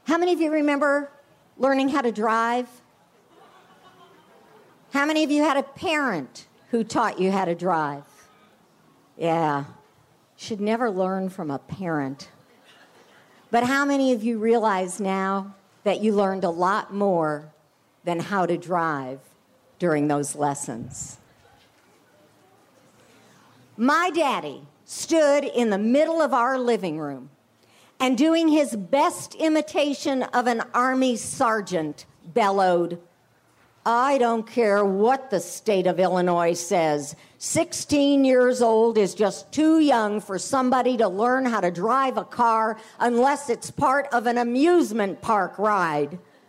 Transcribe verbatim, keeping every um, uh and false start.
How many of you remember learning how to drive? How many of you had a parent who taught you how to drive? Yeah, should never learn from a parent. But how many of you realize now that you learned a lot more than how to drive during those lessons? My daddy stood in the middle of our living room and, doing his best imitation of an army sergeant, bellowed, "I don't care what the state of Illinois says. sixteen years old is just too young for somebody to learn how to drive a car unless it's part of an amusement park ride."